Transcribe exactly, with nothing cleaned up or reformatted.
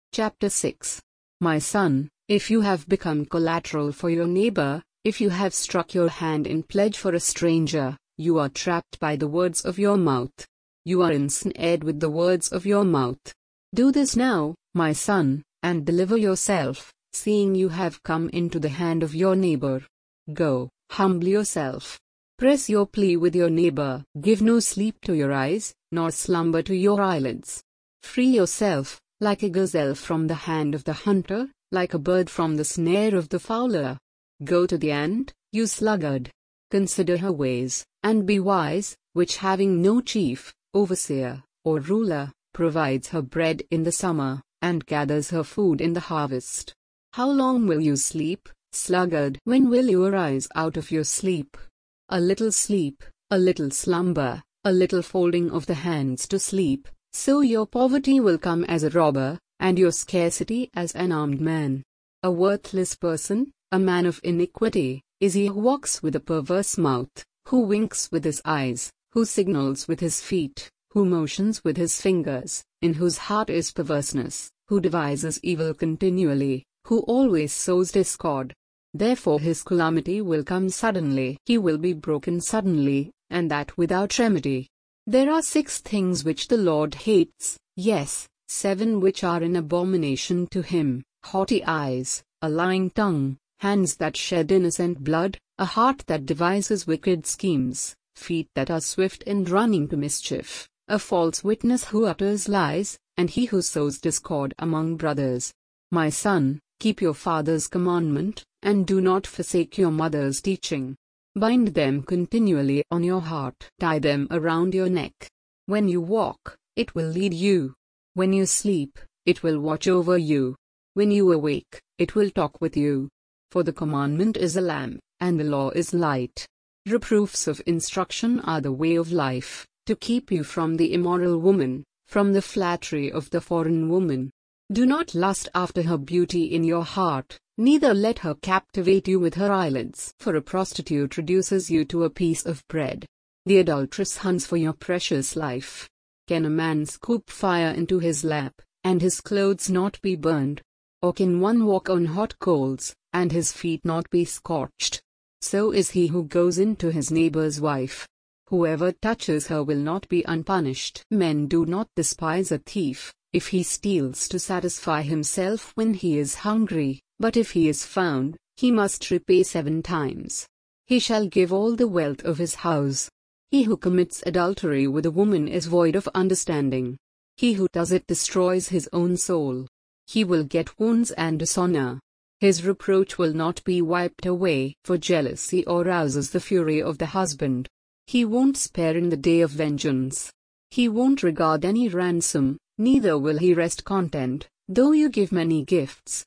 Chapter six. My son, if you have become collateral for your neighbor, if you have struck your hand in pledge for a stranger, you are trapped by the words of your mouth. You are ensnared with the words of your mouth. Do this now, my son, and deliver yourself, seeing you have come into the hand of your neighbor. Go, humble yourself. Press your plea with your neighbor. Give no sleep to your eyes, nor slumber to your eyelids. Free yourself, like a gazelle from the hand of the hunter, like a bird from the snare of the fowler. Go to the ant, you sluggard. Consider her ways, and be wise, which having no chief, overseer, or ruler, provides her bread in the summer, and gathers her food in the harvest. How long will you sleep, sluggard? When will you arise out of your sleep? A little sleep, a little slumber, a little folding of the hands to sleep, so your poverty will come as a robber, and your scarcity as an armed man. A worthless person, a man of iniquity, is he who walks with a perverse mouth, who winks with his eyes, who signals with his feet, who motions with his fingers, in whose heart is perverseness, who devises evil continually, who always sows discord. Therefore his calamity will come suddenly. He will be broken suddenly, and that without remedy. There are six things which the Lord hates, yes, seven which are an abomination to him: haughty eyes, a lying tongue, hands that shed innocent blood, a heart that devises wicked schemes, feet that are swift in running to mischief, a false witness who utters lies, and he who sows discord among brothers. My son, keep your father's commandment, and do not forsake your mother's teaching. Bind them continually on your heart. Tie them around your neck. When you walk, it will lead you. When you sleep, it will watch over you. When you awake, it will talk with you. For the commandment is a lamp, and the law is light. Reproofs of instruction are the way of life, to keep you from the immoral woman, from the flattery of the foreign woman. Do not lust after her beauty in your heart, neither let her captivate you with her eyelids. For a prostitute reduces you to a piece of bread. The adulteress hunts for your precious life. Can a man scoop fire into his lap, and his clothes not be burned? Or can one walk on hot coals, and his feet not be scorched? So is he who goes into his neighbor's wife. Whoever touches her will not be unpunished. Men do not despise a thief, if he steals to satisfy himself when he is hungry, but if he is found, he must repay seven times. He shall give all the wealth of his house. He who commits adultery with a woman is void of understanding. He who does it destroys his own soul. He will get wounds and dishonor. His reproach will not be wiped away, for jealousy arouses the fury of the husband. He won't spare in the day of vengeance. He won't regard any ransom, neither will he rest content, though you give many gifts.